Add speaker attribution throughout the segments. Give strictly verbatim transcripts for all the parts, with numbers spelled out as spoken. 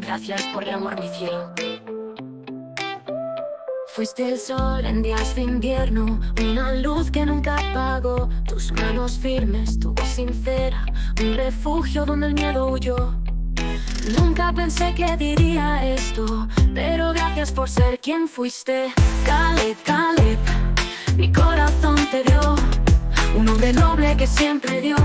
Speaker 1: Gracias por el amor, mi cielo. Fuiste el sol en días de invierno, una luz que nunca apagó. Tus manos firmes, tu voz sincera, un refugio donde el miedo huyó. Nunca pensé que diría esto, pero gracias por ser quien fuiste. Caleb, Caleb, mi corazón te dio, un hombre noble que siempre dio.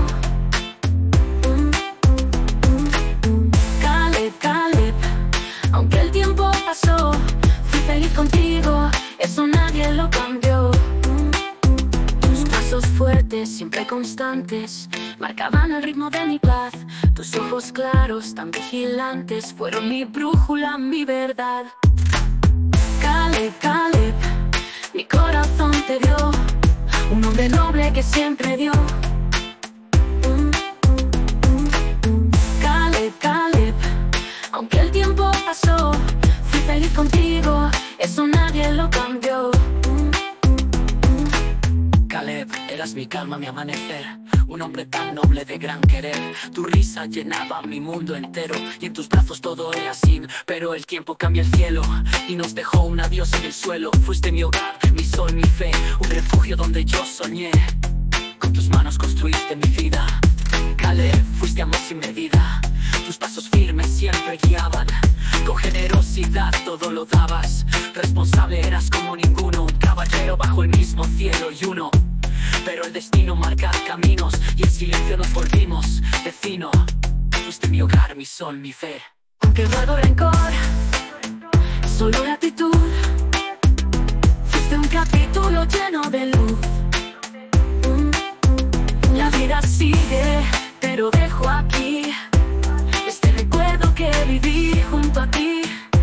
Speaker 1: Caleb, Caleb, aunque el tiempo pasó, fui feliz contigo, eso nadie lo cambió. Tus pasos fuertes, siempre constantes, marcaban el ritmo de mi paz. Tus ojos claros, tan vigilantes, fueron mi brújula, mi verdad. Caleb, Caleb, mi corazón te dio, un hombre noble que siempre dio. Caleb, Caleb, aunque el tiempo pasó, fui feliz contigo, eso nadie lo cambió.
Speaker 2: Caleb, eras mi calma, mi amanecer, un hombre tan noble de gran querer. Tu risa llenaba mi mundo entero, y en tus brazos todo era sin. Pero el tiempo cambia el cielo, y nos dejó un adiós en el suelo. Fuiste mi hogar, mi sol, mi fe, un refugio donde yo soñé. Con tus manos construiste mi vida. Caleb, fuiste amor sin medida, tus pasos firmes siempre guiaban. Con generosidad todo lo dabas, responsable eras como ninguno. Un caballero bajo el mismo cielo y uno. Pero el destino marca caminos, y en silencio nos volvimos vecino. Fuiste mi hogar, mi sol, mi fe.
Speaker 1: Aunque guardo rencor, solo gratitud. Fuiste un capítulo lleno de luz. La vida sigue, te lo dejo aquí, este recuerdo que viví junto a ti.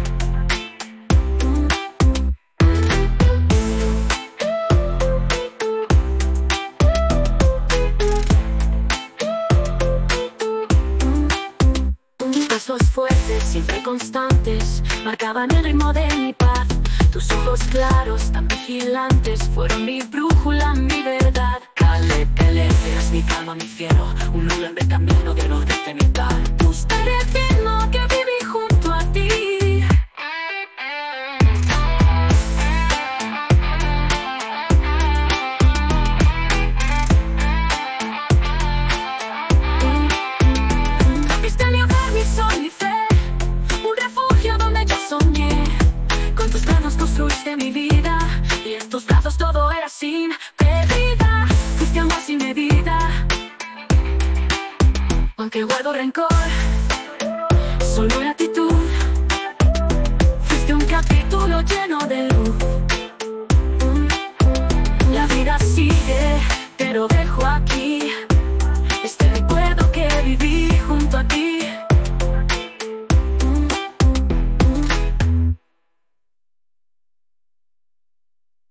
Speaker 1: Pasos fuertes, siempre constantes, marcaban el ritmo de mi paz. Tus ojos claros, tan vigilantes, fueron mi brújula, mi verdad.
Speaker 2: Caleb, Caleb, eras mi calma, mi cielo, un nube en el camino de luz de mi paz.
Speaker 1: Buscaré el ritmo que viví junto a ti. Fuiste mi hogar, mi sol, mi fe, un refugio donde yo soñé. Con tus manos construiste mi vida, y en tus brazos todo era sin medida. Fuiste amor sin medida. Aunque guardo rencor, solo gratitud. Fuiste un capítulo lleno de luz. La vida sigue, te lo dejo aquí,